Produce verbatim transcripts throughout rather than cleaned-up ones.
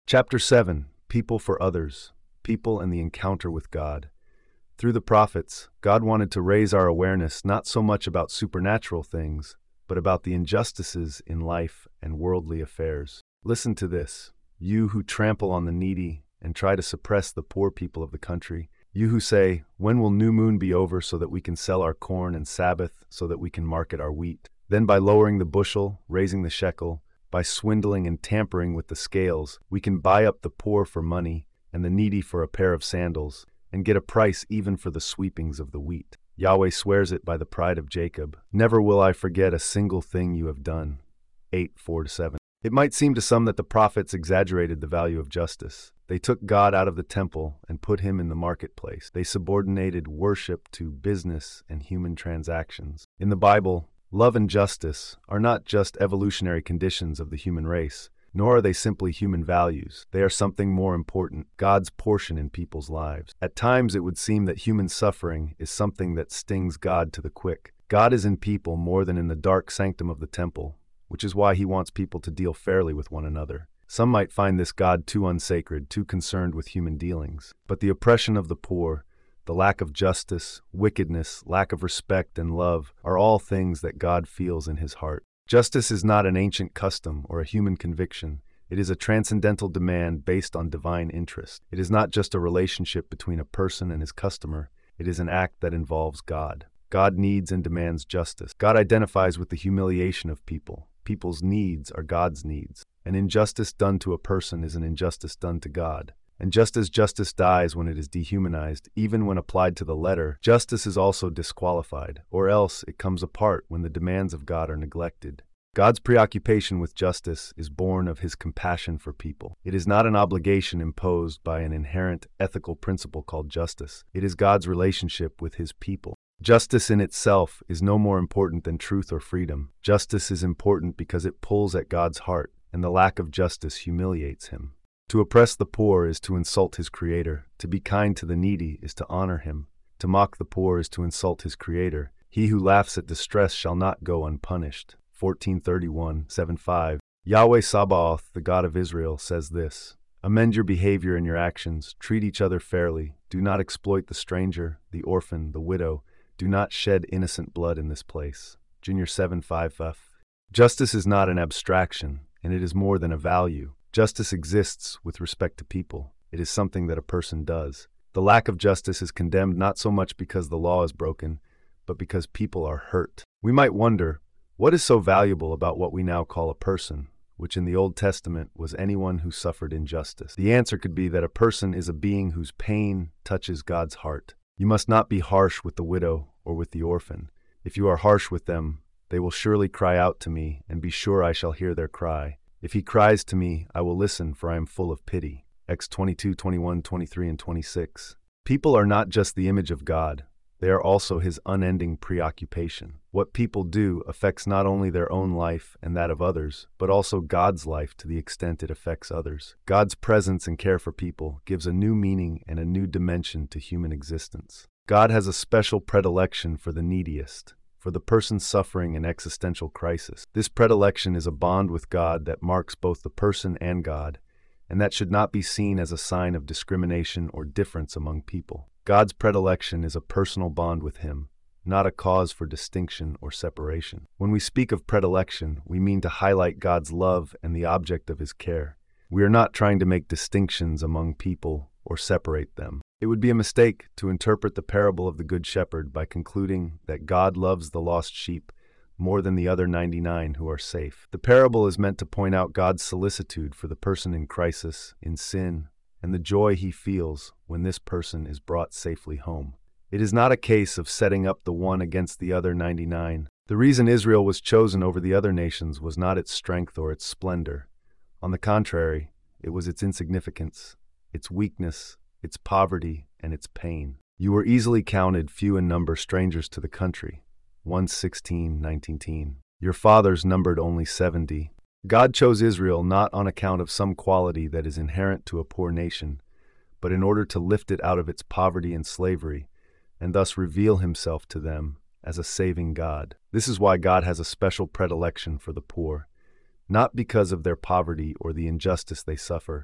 Chapter seven. People for Others. People and the Encounter with God. Through the prophets, God wanted to raise our awareness not so much about supernatural things, but about the injustices in life and worldly affairs. Listen to this, you who trample on the needy and try to suppress the poor people of the country. You who say, when will new moon be over so that we can sell our corn, and Sabbath so that we can market our wheat? Then by lowering the bushel, raising the shekel, by swindling and tampering with the scales, we can buy up the poor for money and the needy for a pair of sandals, and get a price even for the sweepings of the wheat. Yahweh swears it by the pride of Jacob. Never will I forget a single thing you have done. eight, four to seven. It might seem to some that the prophets exaggerated the value of justice. They took God out of the temple and put him in the marketplace. They subordinated worship to business and human transactions. In the Bible, love and justice are not just evolutionary conditions of the human race, nor are they simply human values. They are something more important, God's portion in people's lives. At times it would seem that human suffering is something that stings God to the quick. God is in people more than in the dark sanctum of the temple, which is why he wants people to deal fairly with one another. Some might find this God too unsacred, too concerned with human dealings. But the oppression of the poor, the lack of justice, wickedness, lack of respect and love are all things that God feels in his heart. Justice is not an ancient custom or a human conviction. It is a transcendental demand based on divine interest. It is not just a relationship between a person and his customer. It is an act that involves God. God needs and demands justice. God identifies with the humiliation of people. People's needs are God's needs. An injustice done to a person is an injustice done to God. And just as justice dies when it is dehumanized, even when applied to the letter, justice is also disqualified, or else it comes apart when the demands of God are neglected. God's preoccupation with justice is born of his compassion for people. It is not an obligation imposed by an inherent ethical principle called justice. It is God's relationship with his people. Justice in itself is no more important than truth or freedom. Justice is important because it pulls at God's heart, and the lack of justice humiliates him. To oppress the poor is to insult his Creator. To be kind to the needy is to honor him. To mock the poor is to insult his Creator. He who laughs at distress shall not go unpunished. fourteen thirty-one, seven five. Yahweh Sabaoth, the God of Israel, says this: amend your behavior and your actions. Treat each other fairly. Do not exploit the stranger, the orphan, the widow. Do not shed innocent blood in this place. Junior seven five F. Justice is not an abstraction, and it is more than a value. Justice exists with respect to people. It is something that a person does. The lack of justice is condemned not so much because the law is broken, but because people are hurt. We might wonder, what is so valuable about what we now call a person, which in the Old Testament was anyone who suffered injustice? The answer could be that a person is a being whose pain touches God's heart. You must not be harsh with the widow or with the orphan. If you are harsh with them, they will surely cry out to me, and be sure I shall hear their cry. If he cries to me, I will listen, for I am full of pity. Acts twenty-two, twenty-one, twenty-three, and twenty-six. People are not just the image of God. They are also his unending preoccupation. What people do affects not only their own life and that of others, but also God's life to the extent it affects others. God's presence and care for people gives a new meaning and a new dimension to human existence. God has a special predilection for the neediest, for the person suffering an existential crisis. This predilection is a bond with God that marks both the person and God, and that should not be seen as a sign of discrimination or difference among people. God's predilection is a personal bond with him, not a cause for distinction or separation. When we speak of predilection, we mean to highlight God's love and the object of his care. We are not trying to make distinctions among people or separate them. It would be a mistake to interpret the parable of the Good Shepherd by concluding that God loves the lost sheep more than the other ninety-nine who are safe. The parable is meant to point out God's solicitude for the person in crisis, in sin, and the joy he feels when this person is brought safely home. It is not a case of setting up the one against the other ninety-nine. The reason Israel was chosen over the other nations was not its strength or its splendor. On the contrary, it was its insignificance, its weakness, its poverty, and its pain. You were easily counted few in number, strangers to the country. one sixteen, nineteen. Your fathers numbered only seventy. God chose Israel not on account of some quality that is inherent to a poor nation, but in order to lift it out of its poverty and slavery, and thus reveal himself to them as a saving God. This is why God has a special predilection for the poor, not because of their poverty or the injustice they suffer,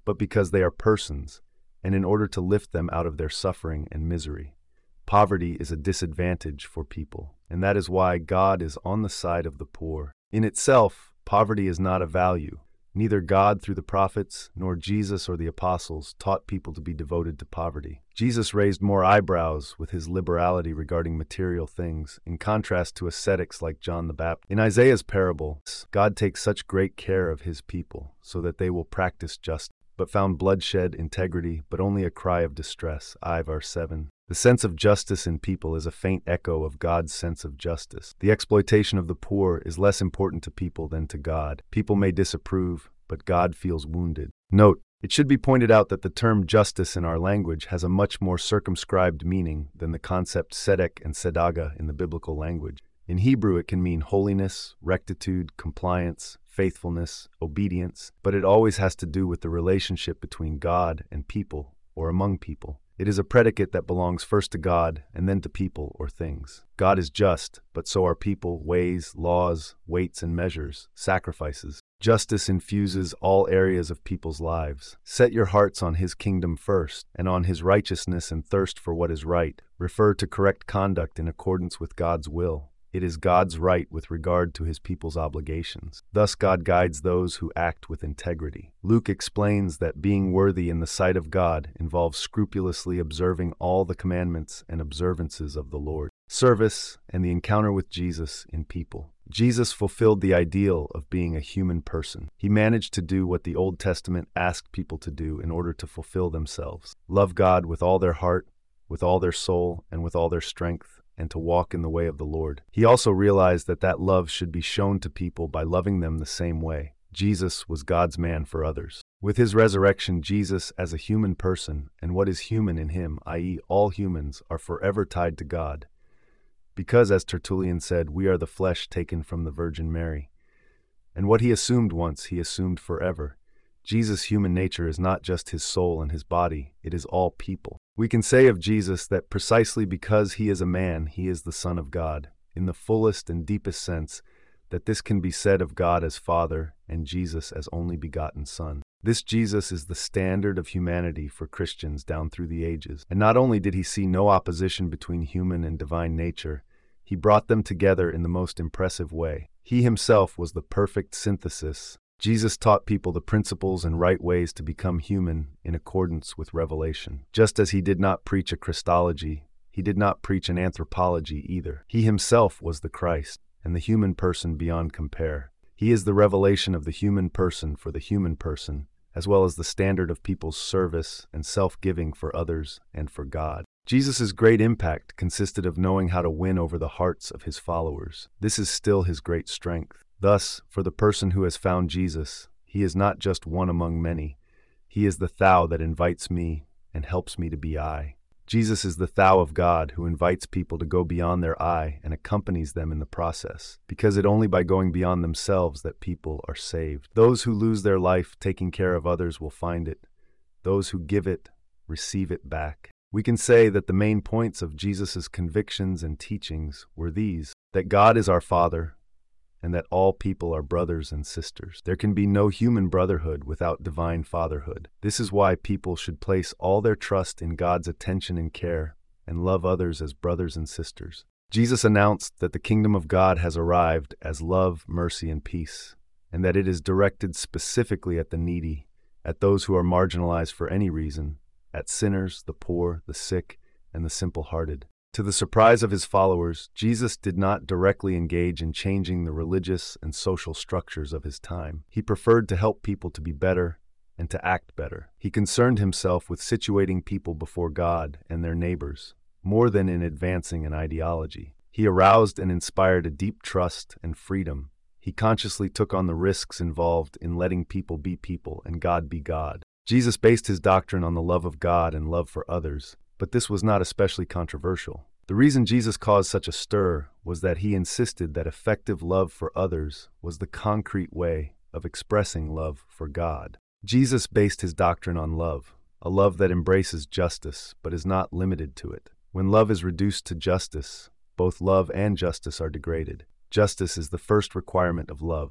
but because they are persons, and in order to lift them out of their suffering and misery. Poverty is a disadvantage for people, and that is why God is on the side of the poor. In itself, poverty is not a value. Neither God through the prophets nor Jesus or the apostles taught people to be devoted to poverty. Jesus raised more eyebrows with his liberality regarding material things, in contrast to ascetics like John the Baptist. In Isaiah's parable, God takes such great care of his people so that they will practice justice, but found bloodshed, integrity, but only a cry of distress. I verse seven. The sense of justice in people is a faint echo of God's sense of justice. The exploitation of the poor is less important to people than to God. People may disapprove, but God feels wounded. Note, it should be pointed out that the term justice in our language has a much more circumscribed meaning than the concept tzedek and tzedakah in the biblical language. In Hebrew, it can mean holiness, rectitude, compliance, faithfulness, obedience, but it always has to do with the relationship between God and people, or among people. It is a predicate that belongs first to God and then to people or things. God is just, but so are people, ways, laws, weights and measures, sacrifices. Justice infuses all areas of people's lives. Set your hearts on his kingdom first, and on his righteousness and thirst for what is right. Refer to correct conduct in accordance with God's will. It is God's right with regard to his people's obligations. Thus God guides those who act with integrity. Luke explains that being worthy in the sight of God involves scrupulously observing all the commandments and observances of the Lord. Service and the encounter with Jesus in people. Jesus fulfilled the ideal of being a human person. He managed to do what the Old Testament asked people to do in order to fulfill themselves. Love God with all their heart, with all their soul, and with all their strength, and to walk in the way of the Lord. He also realized that that love should be shown to people by loving them the same way. Jesus was God's man for others. With his resurrection, Jesus, as a human person, and what is human in him, that is, all humans, are forever tied to God. Because, as Tertullian said, we are the flesh taken from the Virgin Mary. And what he assumed once, he assumed forever. Jesus' human nature is not just his soul and his body, it is all people. We can say of Jesus that precisely because he is a man, he is the Son of God, in the fullest and deepest sense that this can be said of God as Father and Jesus as only begotten Son. This Jesus is the standard of humanity for Christians down through the ages. And not only did he see no opposition between human and divine nature, he brought them together in the most impressive way. He himself was the perfect synthesis. Jesus taught people the principles and right ways to become human in accordance with revelation. Just as he did not preach a Christology, he did not preach an anthropology either. He himself was the Christ, and the human person beyond compare. He is the revelation of the human person for the human person, as well as the standard of people's service and self-giving for others and for God. Jesus' great impact consisted of knowing how to win over the hearts of his followers. This is still his great strength. Thus, for the person who has found Jesus, he is not just one among many. He is the thou that invites me and helps me to be I. Jesus is the thou of God who invites people to go beyond their I and accompanies them in the process, because it only by going beyond themselves that people are saved. Those who lose their life taking care of others will find it. Those who give it, receive it back. We can say that the main points of Jesus' convictions and teachings were these: that God is our Father, and that all people are brothers and sisters. There can be no human brotherhood without divine fatherhood. This is why people should place all their trust in God's attention and care, and love others as brothers and sisters. Jesus announced that the kingdom of God has arrived as love, mercy, and peace, and that it is directed specifically at the needy, at those who are marginalized for any reason, at sinners, the poor, the sick, and the simple-hearted. To the surprise of his followers, Jesus did not directly engage in changing the religious and social structures of his time. He preferred to help people to be better and to act better. He concerned himself with situating people before God and their neighbors, more than in advancing an ideology. He aroused and inspired a deep trust and freedom. He consciously took on the risks involved in letting people be people and God be God. Jesus based his doctrine on the love of God and love for others, but this was not especially controversial. The reason Jesus caused such a stir was that he insisted that effective love for others was the concrete way of expressing love for God. Jesus based his doctrine on love, a love that embraces justice but is not limited to it. When love is reduced to justice, both love and justice are degraded. Justice is the first requirement of love.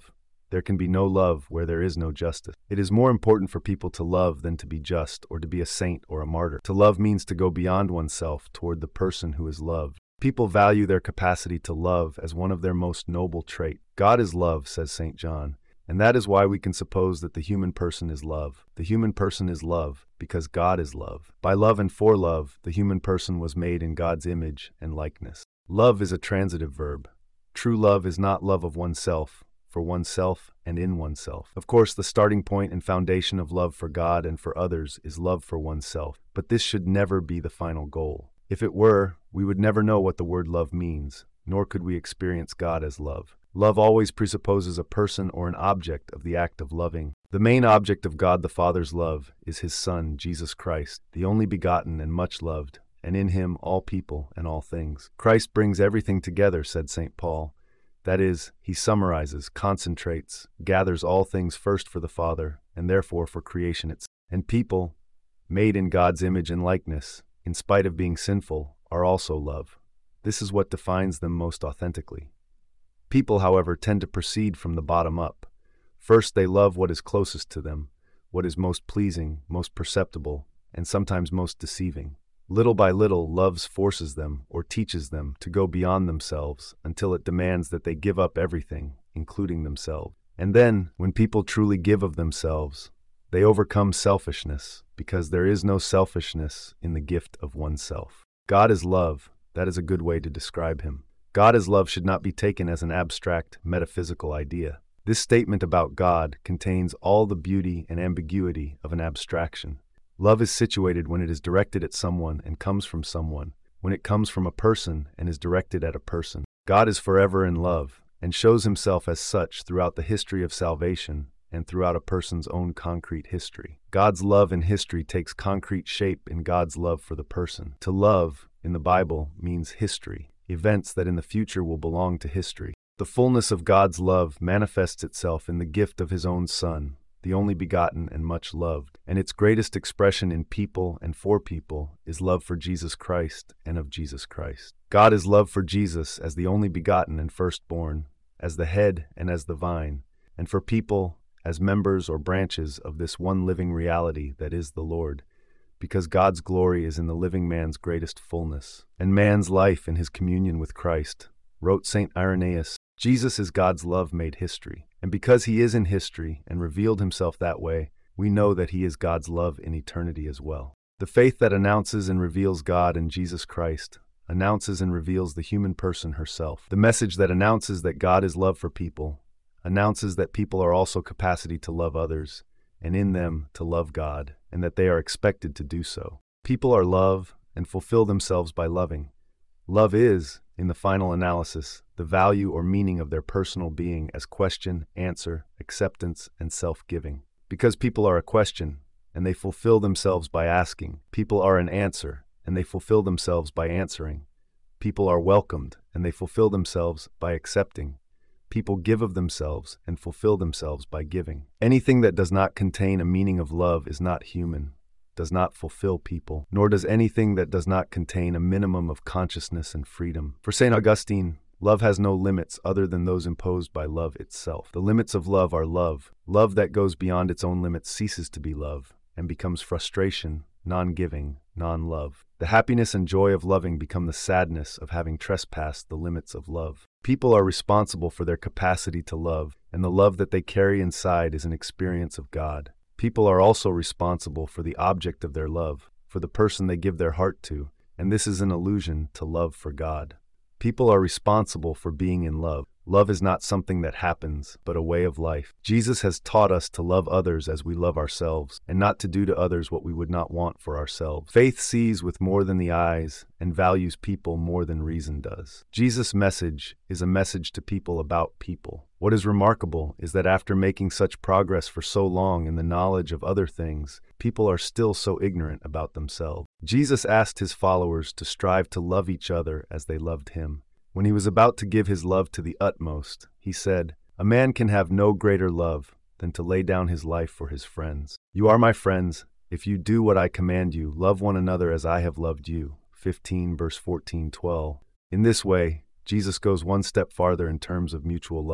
There can be no love where there is no justice. It is more important for people to love than to be just or to be a saint or a martyr. To love means to go beyond oneself toward the person who is loved. People value their capacity to love as one of their most noble traits. God is love, says Saint John, and that is why we can suppose that the human person is love. The human person is love because God is love. By love and for love, the human person was made in God's image and likeness. Love is a transitive verb. True love is not love of oneself, for oneself and in oneself. Of course, the starting point and foundation of love for God and for others is love for oneself, but this should never be the final goal. If it were, we would never know what the word love means, nor could we experience God as love. Love always presupposes a person or an object of the act of loving. The main object of God the Father's love is His Son, Jesus Christ, the only begotten and much loved, and in Him all people and all things. Christ brings everything together, said Saint Paul. That is, He summarizes, concentrates, gathers all things first for the Father, and therefore for creation itself. And people, made in God's image and likeness, in spite of being sinful, are also love. This is what defines them most authentically. People, however, tend to proceed from the bottom up. First, they love what is closest to them, what is most pleasing, most perceptible, and sometimes most deceiving. Little by little, love forces them, or teaches them, to go beyond themselves until it demands that they give up everything, including themselves. And then, when people truly give of themselves, they overcome selfishness, because there is no selfishness in the gift of oneself. God is love. That is a good way to describe Him. God as love should not be taken as an abstract, metaphysical idea. This statement about God contains all the beauty and ambiguity of an abstraction. Love is situated when it is directed at someone and comes from someone, when it comes from a person and is directed at a person. God is forever in love, and shows Himself as such throughout the history of salvation and throughout a person's own concrete history. God's love in history takes concrete shape in God's love for the person. To love, in the Bible, means history, events that in the future will belong to history. The fullness of God's love manifests itself in the gift of His own Son, the only begotten and much loved, and its greatest expression in people and for people is love for Jesus Christ and of Jesus Christ. God is love for Jesus as the only begotten and firstborn, as the head and as the vine, and for people as members or branches of this one living reality that is the Lord, because God's glory is in the living man's greatest fullness, and man's life in his communion with Christ. Wrote Saint Irenaeus, Jesus is God's love made history, and because He is in history and revealed Himself that way, we know that He is God's love in eternity as well. The faith that announces and reveals God in Jesus Christ announces and reveals the human person herself. The message that announces that God is love for people announces that people are also capacity to love others, and in them to love God, and that they are expected to do so. People are love and fulfill themselves by loving. Love is, in the final analysis, the value or meaning of their personal being as question, answer, acceptance, and self-giving. Because people are a question, and they fulfill themselves by asking. People are an answer, and they fulfill themselves by answering. People are welcomed, and they fulfill themselves by accepting. People give of themselves and fulfill themselves by giving. Anything that does not contain a meaning of love is not human, does not fulfill people, nor does anything that does not contain a minimum of consciousness and freedom. For Saint Augustine, love has no limits other than those imposed by love itself. The limits of love are love. Love that goes beyond its own limits ceases to be love and becomes frustration, non-giving, non-love. The happiness and joy of loving become the sadness of having trespassed the limits of love. People are responsible for their capacity to love, and the love that they carry inside is an experience of God. People are also responsible for the object of their love, for the person they give their heart to, and this is an allusion to love for God. People are responsible for being in love. Love is not something that happens, but a way of life. Jesus has taught us to love others as we love ourselves, and not to do to others what we would not want for ourselves. Faith sees with more than the eyes and values people more than reason does. Jesus' message is a message to people about people. What is remarkable is that after making such progress for so long in the knowledge of other things, people are still so ignorant about themselves. Jesus asked His followers to strive to love each other as they loved Him. When He was about to give His love to the utmost, He said, "A man can have no greater love than to lay down his life for his friends. You are my friends, if you do what I command you, love one another as I have loved you." fifteen verse fourteen twelve. In this way, Jesus goes one step farther in terms of mutual love.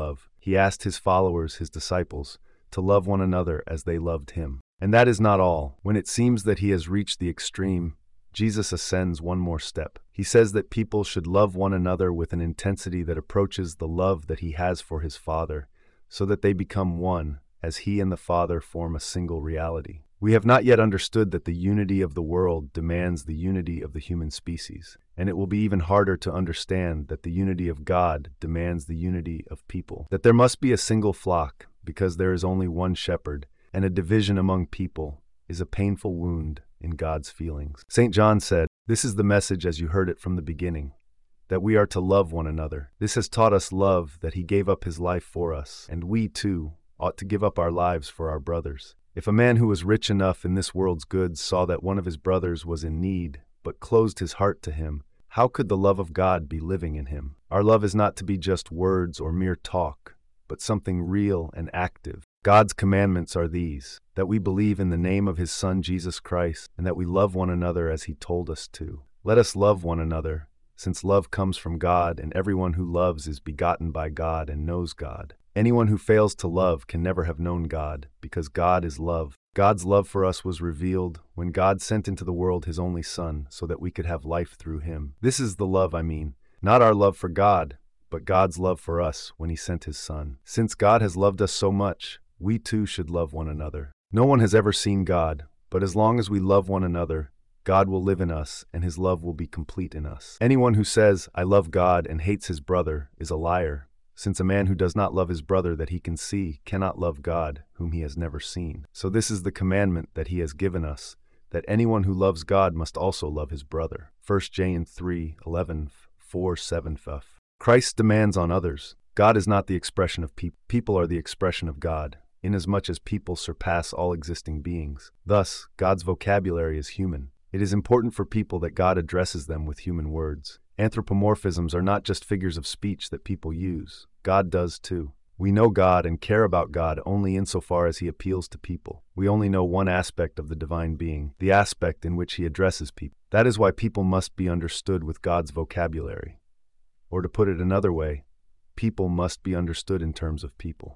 He asked his followers, his disciples, to love one another as they loved him. And that is not all. When it seems that he has reached the extreme, Jesus ascends one more step. He says that people should love one another with an intensity that approaches the love that he has for his Father, so that they become one, as he and the Father form a single reality. We have not yet understood that the unity of the world demands the unity of the human species, and it will be even harder to understand that the unity of God demands the unity of people. That there must be a single flock, because there is only one shepherd, and a division among people is a painful wound in God's feelings. Saint John said, "This is the message as you heard it from the beginning, that we are to love one another. This has taught us love, that he gave up his life for us, and we, too, ought to give up our lives for our brothers. If a man who was rich enough in this world's goods saw that one of his brothers was in need, but closed his heart to him, how could the love of God be living in him? Our love is not to be just words or mere talk, but something real and active. God's commandments are these, that we believe in the name of his Son Jesus Christ, and that we love one another as he told us to. Let us love one another, since love comes from God, and everyone who loves is begotten by God and knows God. Anyone who fails to love can never have known God, because God is love. God's love for us was revealed when God sent into the world his only Son, so that we could have life through him. This is the love I mean, not our love for God, but God's love for us when he sent his Son. Since God has loved us so much, we too should love one another. No one has ever seen God, but as long as we love one another, God will live in us, and his love will be complete in us. Anyone who says, "I love God," and hates his brother is a liar, since a man who does not love his brother that he can see cannot love God, whom he has never seen. So this is the commandment that he has given us, that anyone who loves God must also love his brother. First John three eleven, four, seven. Christ's demands on others. God is not the expression of people. People are the expression of God, inasmuch as people surpass all existing beings. Thus, God's vocabulary is human. It is important for people that God addresses them with human words. Anthropomorphisms are not just figures of speech that people use. God does too. We know God and care about God only insofar as he appeals to people. We only know one aspect of the divine being, the aspect in which he addresses people. That is why people must be understood with God's vocabulary. Or to put it another way, people must be understood in terms of people.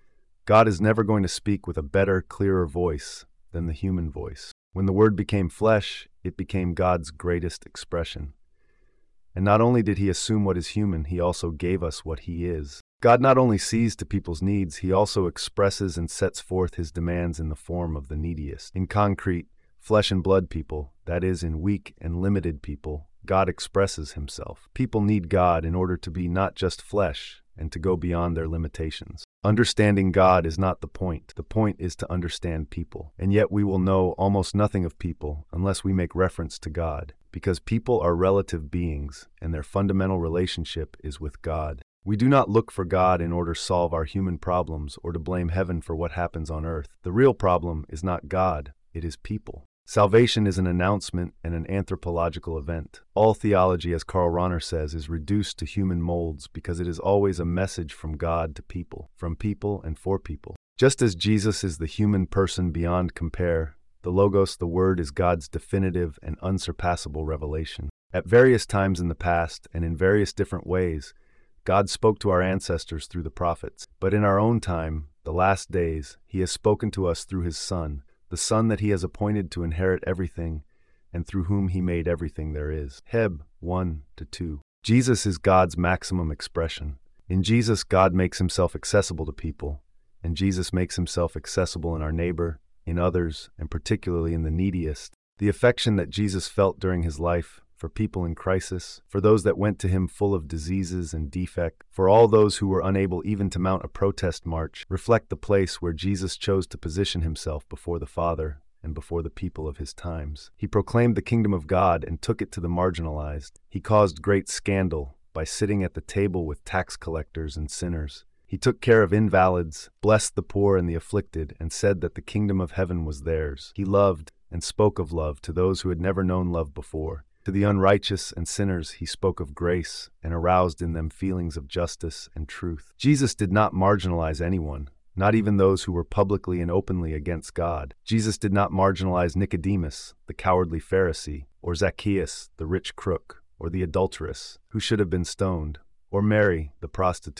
God is never going to speak with a better, clearer voice than the human voice. When the Word became flesh, it became God's greatest expression. And not only did he assume what is human, he also gave us what he is. God not only sees to people's needs, he also expresses and sets forth his demands in the form of the neediest. In concrete, flesh and blood people, that is, in weak and limited people, God expresses himself. People need God in order to be not just flesh and to go beyond their limitations. Understanding God is not the point. The point is to understand people. And yet we will know almost nothing of people unless we make reference to God, because people are relative beings and their fundamental relationship is with God. We do not look for God in order to solve our human problems or to blame heaven for what happens on earth. The real problem is not God, it is people. Salvation is an announcement and an anthropological event. All theology, as Karl Rahner says, is reduced to human molds because it is always a message from God to people, from people and for people. Just as Jesus is the human person beyond compare, the Logos, the Word, is God's definitive and unsurpassable revelation. At various times in the past and in various different ways, God spoke to our ancestors through the prophets. But in our own time, the last days, he has spoken to us through his Son, the Son that he has appointed to inherit everything, and through whom he made everything there is. Heb one to two. Jesus is God's maximum expression. In Jesus, God makes himself accessible to people, and Jesus makes himself accessible in our neighbor, in others, and particularly in the neediest. The affection that Jesus felt during his life for people in crisis, for those that went to him full of diseases and defect, for all those who were unable even to mount a protest march, reflect the place where Jesus chose to position himself before the Father and before the people of his times. He proclaimed the kingdom of God and took it to the marginalized. He caused great scandal by sitting at the table with tax collectors and sinners. He took care of invalids, blessed the poor and the afflicted, and said that the kingdom of heaven was theirs. He loved and spoke of love to those who had never known love before. To the unrighteous and sinners he spoke of grace and aroused in them feelings of justice and truth. Jesus did not marginalize anyone, not even those who were publicly and openly against God. Jesus did not marginalize Nicodemus, the cowardly Pharisee, or Zacchaeus, the rich crook, or the adulteress, who should have been stoned, or Mary, the prostitute.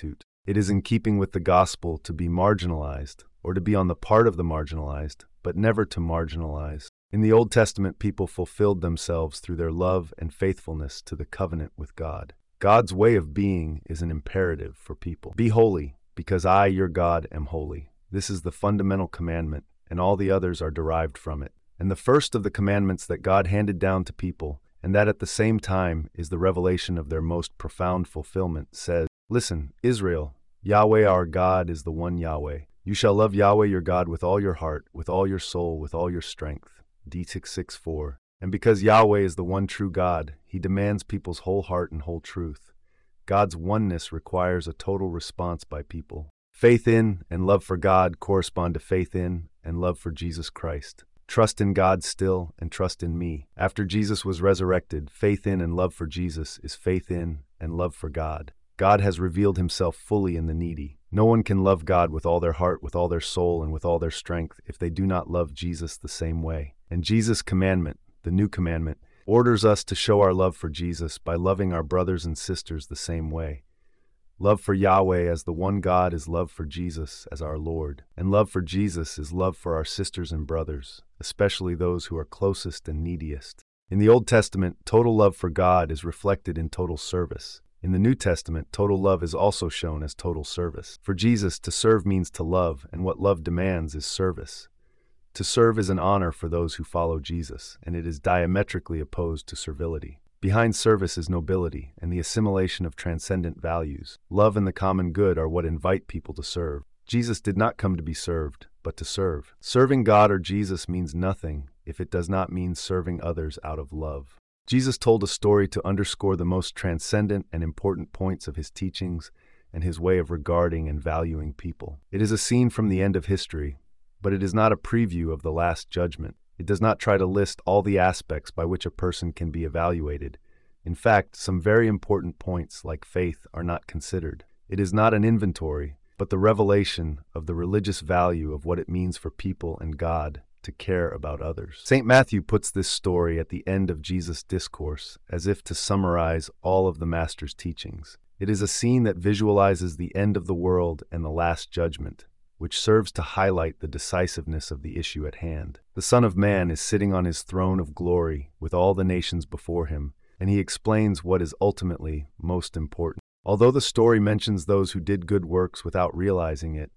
It is in keeping with the gospel to be marginalized, or to be on the part of the marginalized, but never to marginalize. In the Old Testament, people fulfilled themselves through their love and faithfulness to the covenant with God. God's way of being is an imperative for people. Be holy, because I, your God, am holy. This is the fundamental commandment, and all the others are derived from it. And the first of the commandments that God handed down to people, and that at the same time is the revelation of their most profound fulfillment, says, "Listen, Israel, Yahweh our God is the one Yahweh. You shall love Yahweh your God with all your heart, with all your soul, with all your strength." D six four. And because Yahweh is the one true God, he demands people's whole heart and whole truth. God's oneness requires a total response by people. Faith in and love for God correspond to faith in and love for Jesus Christ. Trust in God still and trust in me. After Jesus was resurrected, faith in and love for Jesus is faith in and love for God. God has revealed himself fully in the needy. No one can love God with all their heart, with all their soul, and with all their strength if they do not love Jesus the same way. And Jesus' commandment, the new commandment, orders us to show our love for Jesus by loving our brothers and sisters the same way. Love for Yahweh as the one God is love for Jesus as our Lord. And love for Jesus is love for our sisters and brothers, especially those who are closest and neediest. In the Old Testament, total love for God is reflected in total service. In the New Testament, total love is also shown as total service. For Jesus, to serve means to love, and what love demands is service. To serve is an honor for those who follow Jesus, and it is diametrically opposed to servility. Behind service is nobility and the assimilation of transcendent values. Love and the common good are what invite people to serve. Jesus did not come to be served, but to serve. Serving God or Jesus means nothing if it does not mean serving others out of love. Jesus told a story to underscore the most transcendent and important points of his teachings and his way of regarding and valuing people. It is a scene from the end of history, but it is not a preview of the Last Judgment. It does not try to list all the aspects by which a person can be evaluated. In fact, some very important points, like faith, are not considered. It is not an inventory, but the revelation of the religious value of what it means for people and God to care about others. Saint Matthew puts this story at the end of Jesus' discourse, as if to summarize all of the Master's teachings. It is a scene that visualizes the end of the world and the Last Judgment, which serves to highlight the decisiveness of the issue at hand. The Son of Man is sitting on his throne of glory with all the nations before him, and he explains what is ultimately most important. Although the story mentions those who did good works without realizing it,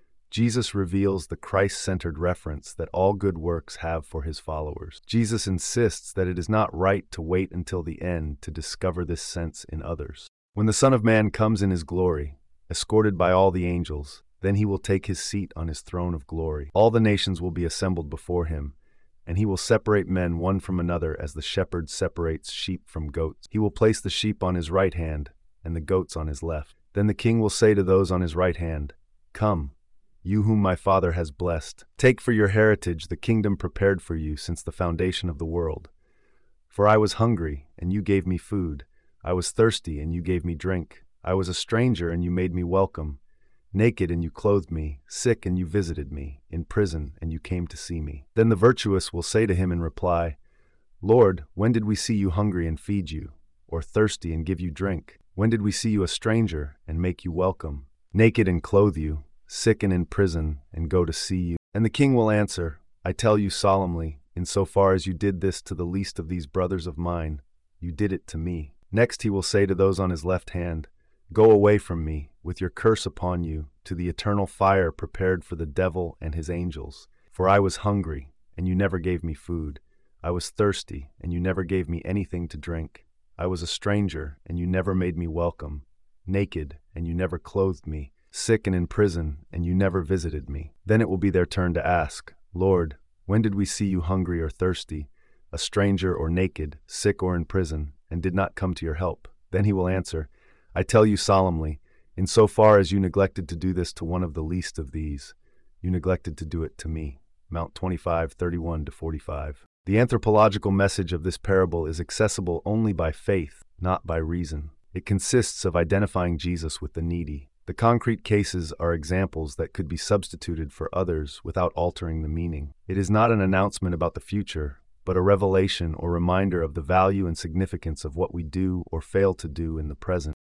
Jesus reveals the Christ-centered reference that all good works have for his followers. Jesus insists that it is not right to wait until the end to discover this sense in others. When the Son of Man comes in his glory, escorted by all the angels, then he will take his seat on his throne of glory. All the nations will be assembled before him, and he will separate men one from another as the shepherd separates sheep from goats. He will place the sheep on his right hand and the goats on his left. Then the king will say to those on his right hand, "Come, you whom my Father has blessed, take for your heritage the kingdom prepared for you since the foundation of the world. For I was hungry, and you gave me food. I was thirsty, and you gave me drink. I was a stranger, and you made me welcome. Naked, and you clothed me. Sick, and you visited me. In prison, and you came to see me." Then the virtuous will say to him in reply, "Lord, when did we see you hungry and feed you, or thirsty and give you drink? When did we see you a stranger and make you welcome, naked and clothe you, sick and in prison and go to see you?" And the king will answer, "I tell you solemnly, insofar as you did this to the least of these brothers of mine, you did it to me." Next he will say to those on his left hand, "Go away from me, with your curse upon you, to the eternal fire prepared for the devil and his angels. For I was hungry, and you never gave me food. I was thirsty, and you never gave me anything to drink. I was a stranger, and you never made me welcome. Naked, and you never clothed me. Sick and in prison, and you never visited me." Then it will be their turn to ask, "Lord, when did we see you hungry or thirsty, a stranger or naked, sick or in prison, and did not come to your help?" Then he will answer, "I tell you solemnly, insofar as you neglected to do this to one of the least of these, you neglected to do it to me." Mount twenty-five, thirty-one to forty-five. The anthropological message of this parable is accessible only by faith, not by reason. It consists of identifying Jesus with the needy. The concrete cases are examples that could be substituted for others without altering the meaning. It is not an announcement about the future, but a revelation or reminder of the value and significance of what we do or fail to do in the present.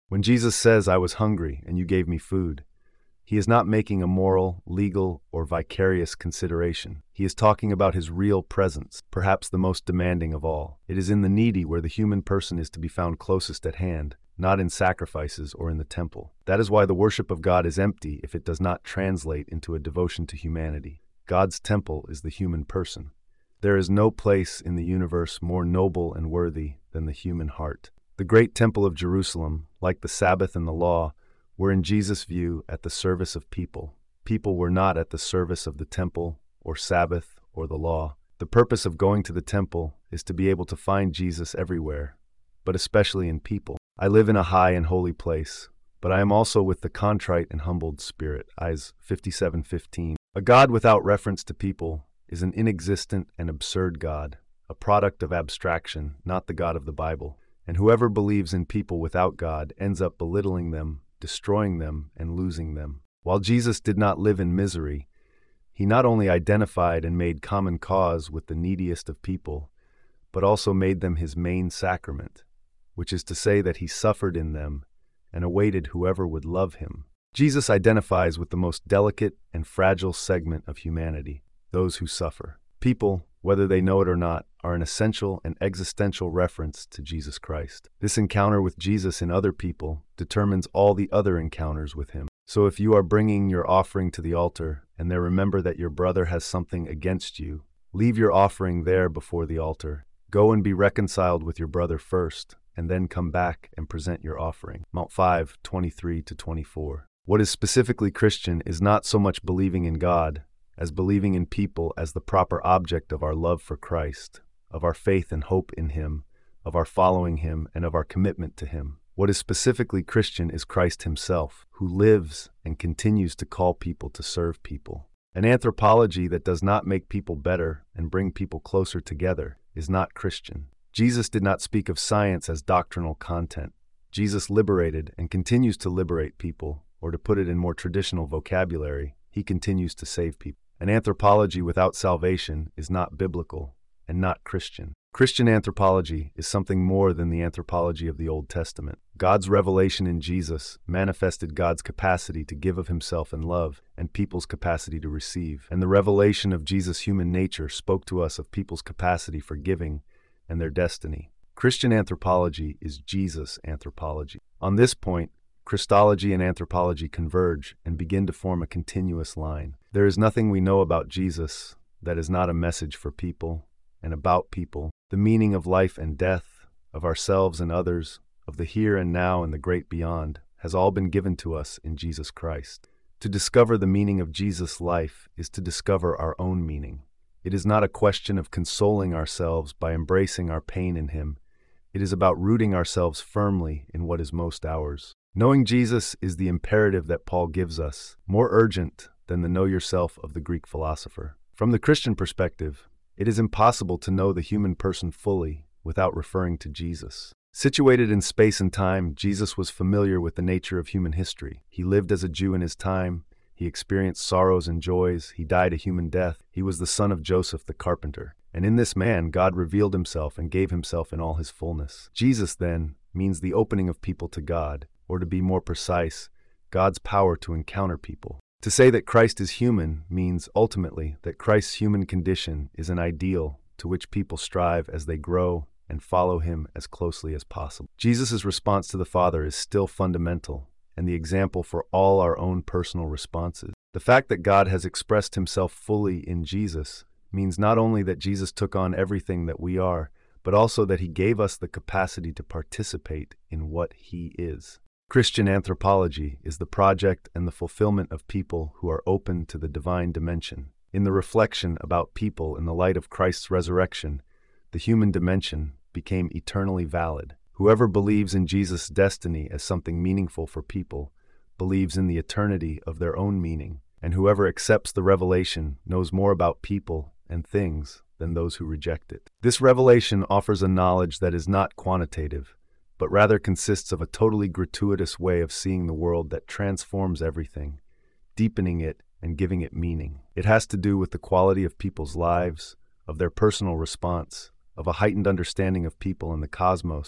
When Jesus says, "I was hungry and you gave me food," he is not making a moral, legal, or vicarious consideration. He is talking about his real presence, perhaps the most demanding of all. It is in the needy where the human person is to be found closest at hand, not in sacrifices or in the temple. That is why the worship of God is empty if it does not translate into a devotion to humanity. God's temple is the human person. There is no place in the universe more noble and worthy than the human heart. The great temple of Jerusalem, like the Sabbath and the law, were in Jesus' view at the service of people. People were not at the service of the temple or Sabbath or the law. The purpose of going to the temple is to be able to find Jesus everywhere, but especially in people. I live in a high and holy place, but I am also with the contrite and humbled spirit. Isaiah fifty-seven fifteen. A God without reference to people is an inexistent and absurd God, a product of abstraction, not the God of the Bible. And whoever believes in people without God ends up belittling them, destroying them, and losing them. While Jesus did not live in misery, he not only identified and made common cause with the neediest of people, but also made them his main sacrament, which is to say that he suffered in them and awaited whoever would love him. Jesus identifies with the most delicate and fragile segment of humanity, those who suffer. People, whether they know it or not, are an essential and existential reference to Jesus Christ. This encounter with Jesus in other people determines all the other encounters with him. So if you are bringing your offering to the altar and there remember that your brother has something against you, leave your offering there before the altar. Go and be reconciled with your brother first, and then come back and present your offering. Mark five twenty-three to twenty-four. What is specifically Christian is not so much believing in God as believing in people as the proper object of our love for Christ, of our faith and hope in him, of our following him, and of our commitment to him. What is specifically Christian is Christ himself, who lives and continues to call people to serve people. An anthropology that does not make people better and bring people closer together is not Christian. Jesus did not speak of science as doctrinal content. Jesus liberated and continues to liberate people, or to put it in more traditional vocabulary, he continues to save people. An anthropology without salvation is not biblical and not Christian. Christian anthropology is something more than the anthropology of the Old Testament. God's revelation in Jesus manifested God's capacity to give of himself in love and people's capacity to receive. And the revelation of Jesus' human nature spoke to us of people's capacity for giving and their destiny. Christian anthropology is Jesus' anthropology. On this point, Christology and anthropology converge and begin to form a continuous line. There is nothing we know about Jesus that is not a message for people and about people. The meaning of life and death, of ourselves and others, of the here and now and the great beyond, has all been given to us in Jesus Christ. To discover the meaning of Jesus' life is to discover our own meaning. It is not a question of consoling ourselves by embracing our pain in him. It is about rooting ourselves firmly in what is most ours. Knowing Jesus is the imperative that Paul gives us, more urgent than the know yourself of the Greek philosopher. From the Christian perspective, it is impossible to know the human person fully without referring to Jesus. Situated in space and time, Jesus was familiar with the nature of human history. He lived as a Jew in his time. He experienced sorrows and joys. He died a human death. He was the son of Joseph the carpenter. And in this man, God revealed himself and gave himself in all his fullness. Jesus, then, means the opening of people to God, or to be more precise, God's power to encounter people. To say that Christ is human means ultimately that Christ's human condition is an ideal to which people strive as they grow and follow him as closely as possible. Jesus' response to the Father is still fundamental and the example for all our own personal responses. The fact that God has expressed himself fully in Jesus means not only that Jesus took on everything that we are, but also that he gave us the capacity to participate in what he is. Christian anthropology is the project and the fulfillment of people who are open to the divine dimension. In the reflection about people in the light of Christ's resurrection, the human dimension became eternally valid. Whoever believes in Jesus' destiny as something meaningful for people believes in the eternity of their own meaning, and whoever accepts the revelation knows more about people and things than those who reject it. This revelation offers a knowledge that is not quantitative, but rather consists of a totally gratuitous way of seeing the world that transforms everything, deepening it and giving it meaning. It has to do with the quality of people's lives, of their personal response, of a heightened understanding of people and the cosmos,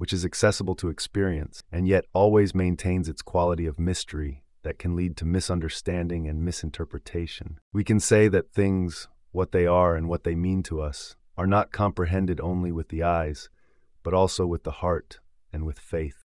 which is accessible to experience, and yet always maintains its quality of mystery that can lead to misunderstanding and misinterpretation. We can say that things, what they are and what they mean to us, are not comprehended only with the eyes, but also with the heart and with faith.